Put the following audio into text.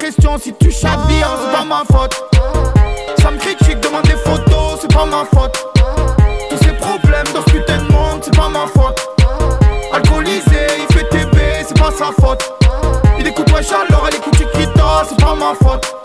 question si tu chavires, c'est pas ma faute. Ça me critique, demande des photos, c'est pas ma faute. Tous ces problèmes dans ce putain de monde, c'est pas ma faute. Alcoolisé, il fait TB, c'est pas sa faute. Il écoute Wesh alors elle écoute Chiquita, c'est pas ma faute.